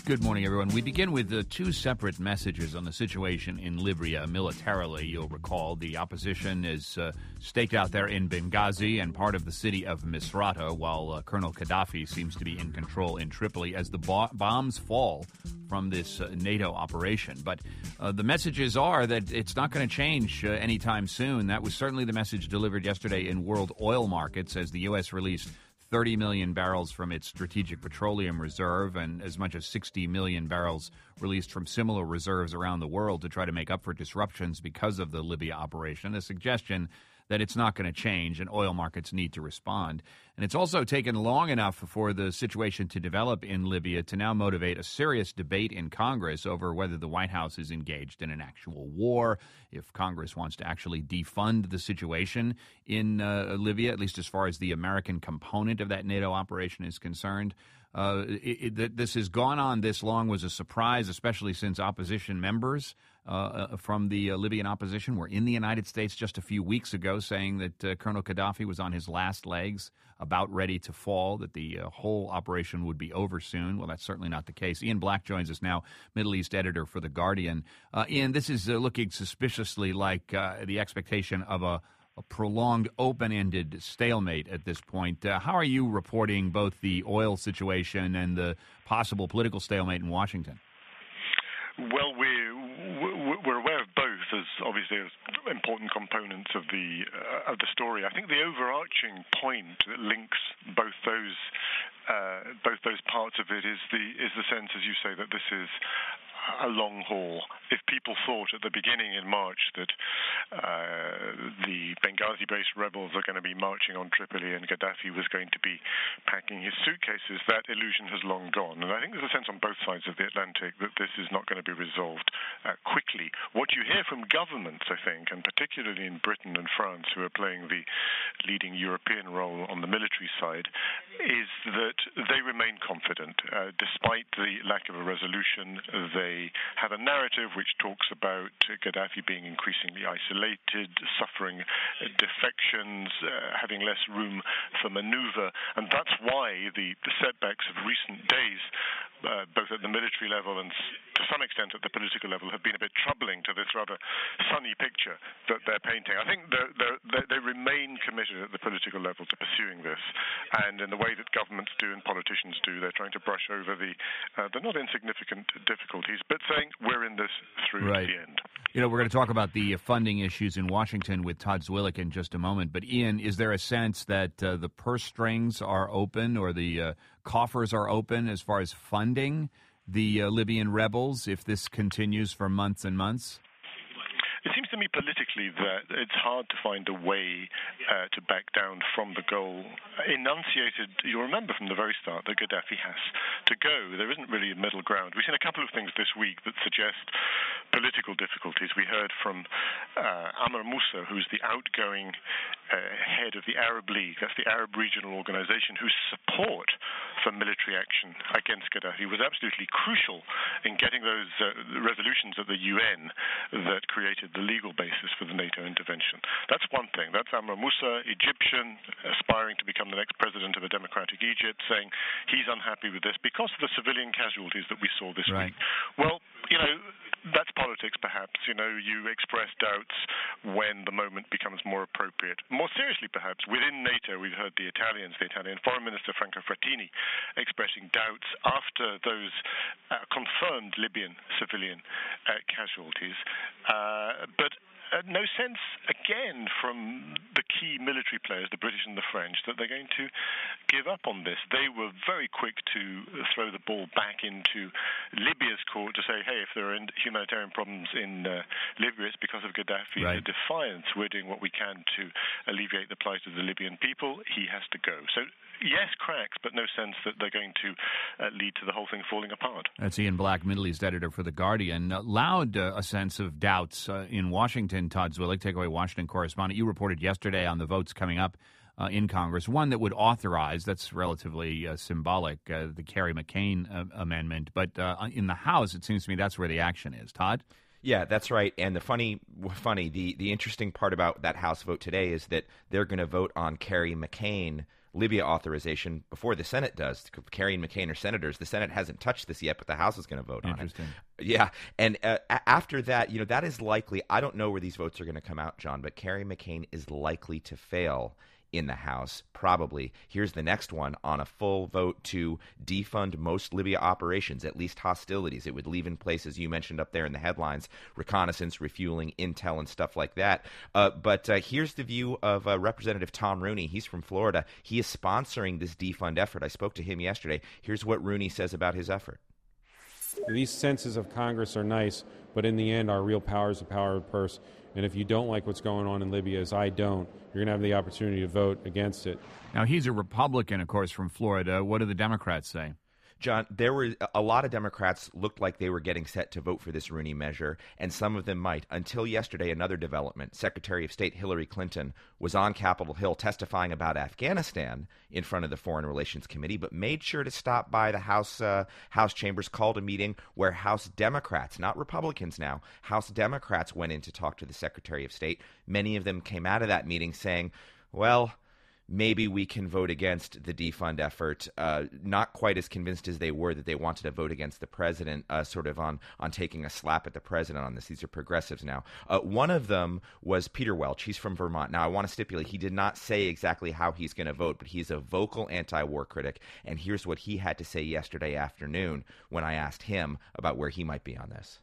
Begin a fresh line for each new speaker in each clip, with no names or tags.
Good morning, everyone. We begin with two separate messages on the situation in Libya militarily. You'll recall the opposition is staked out there in Benghazi and part of the city of Misrata, while Colonel Gaddafi seems to be in control in Tripoli as the bombs fall from this NATO operation. But the messages are that it's not going to change anytime soon. That was certainly the message delivered yesterday in world oil markets as the U.S. released 30 million barrels from its strategic petroleum reserve and as much as 60 million barrels released from similar reserves around the world to try to make up for disruptions because of the Libya operation, a suggestion that it's not going to change and oil markets need to respond. And it's also taken long enough for the situation to develop in Libya to now motivate a serious debate in Congress over whether the White House is engaged in an actual war, if Congress wants to actually defund the situation in Libya, at least as far as the American component of that NATO operation is concerned. This has gone on this long was a surprise, especially since opposition members from the Libyan opposition were in the United States just a few weeks ago saying that Colonel Gaddafi was on his last legs, about ready to fall, that the whole operation would be over soon. Well, that's certainly not the case. Ian Black joins us now, Middle East editor for The Guardian. Ian, this is looking suspiciously like the expectation of a prolonged, open-ended stalemate at this point. How are you reporting both the oil situation and the possible political stalemate in Washington?
Well, we're aware of both as obviously as important components of the story. I think the overarching point that links both those parts of it is the sense, as you say, that this is a long haul. If people thought at the beginning in March that the Benghazi-based rebels are going to be marching on Tripoli and Gaddafi was going to be packing his suitcases, that illusion has long gone. And I think there's a sense on both sides of the Atlantic that this is not going to be resolved quickly. What you hear from governments, I think, and particularly in Britain and France, who are playing the leading European role on the military side, is that they remain confident. Despite the lack of a resolution, they have a narrative which talks about Gaddafi being increasingly isolated, suffering defections, having less room for maneuver. And that's why the setbacks of recent days, both at the military level and to some extent at the political level, have been a bit troubling to this rather sunny picture that they're painting. I think they remain committed at the political level to pursuing this. And in the way that governments do and politicians do, they're trying to brush over the not insignificant difficulties, but saying we're in this through to the end.
You know, we're going to talk about the funding issues in Washington with Todd Zwillich in just a moment. But, Ian, is there a sense that the purse strings are open or the coffers are open as far as funding the Libyan rebels if this continues for months and months?
It seems to me politically that it's hard to find a way to back down from the goal enunciated. You'll remember from the very start that Gaddafi has to go. There isn't really a middle ground. We've seen a couple of things this week that suggest political difficulties. We heard from Amr Moussa, who's the outgoing head of the Arab League, that's the Arab regional organization, whose support for military action against Gaddafi was absolutely crucial in getting those resolutions at the UN that created the legal basis for the NATO intervention. That's one thing. That's Amr Moussa, Egyptian, aspiring to become the next president of a democratic Egypt, saying he's unhappy with this because of the civilian casualties that we saw this week. Well, you know, that's politics, perhaps. You know, you express doubts when the moment becomes more appropriate. More seriously, perhaps, within NATO, we've heard the Italian Foreign Minister Franco Frattini expressing doubts after those confirmed Libyan civilian casualties. But no sense, again, from the key military players, the British and the French, that they're going to give up on this. They were very quick to throw the ball back into Libya's court to say, hey, if there are humanitarian problems in Libya, it's because of Gaddafi. A defiance. We're doing what we can to alleviate the plight of the Libyan people. He has to go. So, yes, cracks, but no sense that they're going to lead to the whole thing falling apart.
That's Ian Black, Middle East editor for The Guardian. Loud a sense of doubts in Washington. Todd Zwillich, Takeaway Washington correspondent. You reported yesterday on the votes coming up in Congress, one that would authorize, that's relatively symbolic, the Kerry McCain amendment. But in the House, it seems to me that's where the action is. Todd?
Yeah, that's right. And the interesting part about that House vote today is that they're going to vote on Kerry McCain Libya authorization before the Senate does. Kerry and McCain are senators. The Senate hasn't touched this yet, but the House is going to vote on it.
Interesting.
Yeah, and after that, that is likely. I don't know where these votes are going to come out, John, but Kerry McCain is likely to fail in the House, probably. Here's the next one on a full vote to defund most Libya operations, at least hostilities. It would leave in place, as you mentioned up there in the headlines, reconnaissance, refueling, intel, and stuff like that. But here's the view of Representative Tom Rooney. He's from Florida. He is sponsoring this defund effort. I spoke to him yesterday. Here's what Rooney says about his effort.
These senses of Congress are nice, but in the end, our real power is the power of the purse. And if you don't like what's going on in Libya, as I don't, you're going to have the opportunity to vote against it.
Now, he's a Republican, of course, from Florida. What do the Democrats say?
John, there were a lot of Democrats looked like they were getting set to vote for this Rooney measure, and some of them might. Until yesterday, another development. Secretary of State Hillary Clinton was on Capitol Hill testifying about Afghanistan in front of the Foreign Relations Committee, but made sure to stop by the House chambers, called a meeting where House Democrats, not Republicans now, House Democrats went in to talk to the Secretary of State. Many of them came out of that meeting saying, well, maybe we can vote against the defund effort. Not quite as convinced as they were that they wanted to vote against the president, sort of on taking a slap at the president on this. These are progressives now. One of them was Peter Welch. He's from Vermont. Now, I want to stipulate, he did not say exactly how he's going to vote, but he's a vocal anti-war critic. And here's what he had to say yesterday afternoon when I asked him about where he might be on this.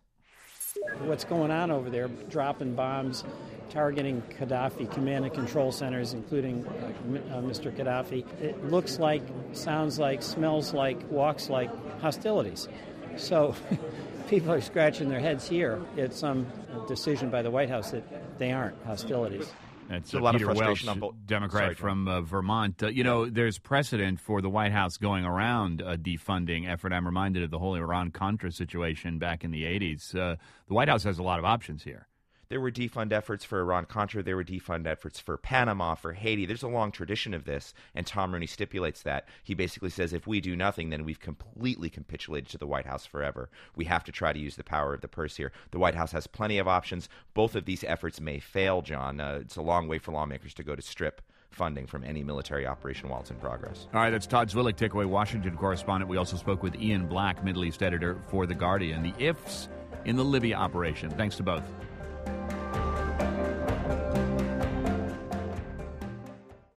What's going on over there, dropping bombs, targeting Gaddafi command and control centers, including Mr. Gaddafi. It looks like, sounds like, smells like, walks like hostilities. So people are scratching their heads here. It's some decision by the White House that they aren't hostilities.
That's
a lot
Peter
of frustration
Welch,
on both.
Democrat from Vermont. There's precedent for the White House going around a defunding effort. I'm reminded of the whole Iran-Contra situation back in the 80s. The White House has a lot of options here.
There were defund efforts for Iran-Contra. There were defund efforts for Panama, for Haiti. There's a long tradition of this, and Tom Rooney stipulates that. He basically says if we do nothing, then we've completely capitulated to the White House forever. We have to try to use the power of the purse here. The White House has plenty of options. Both of these efforts may fail, John. It's a long way for lawmakers to go to strip funding from any military operation while it's in progress.
All right, that's Todd Zwillich, Takeaway Washington correspondent. We also spoke with Ian Black, Middle East editor for The Guardian. The ifs in the Libya operation. Thanks to both.